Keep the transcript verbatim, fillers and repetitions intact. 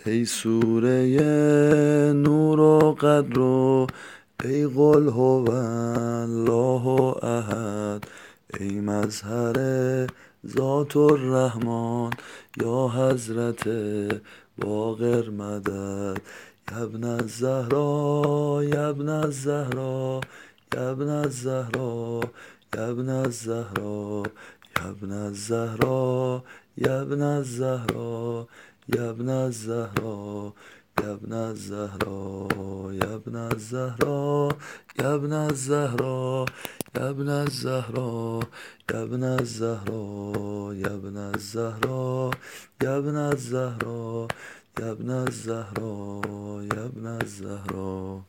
ای سوره نور و قدر و ای قل هو الله احد، ای مظهر ذات الرحمن یا حضرت باقر مدد. یا ابن الزهرا یا ابن الزهرا یا ابن الزهرا یا ابن الزهرا یا ابن الزهرا یا ابن الزهرا یا ابن الزهرا یا ابن الزهرا یا ابن الزهرا یا ابن الزهرا یا ابن الزهرا یا ابن الزهرا یا ابن الزهرا یا ابن الزهرا یا ابن الزهرا یا ابن الزهرا.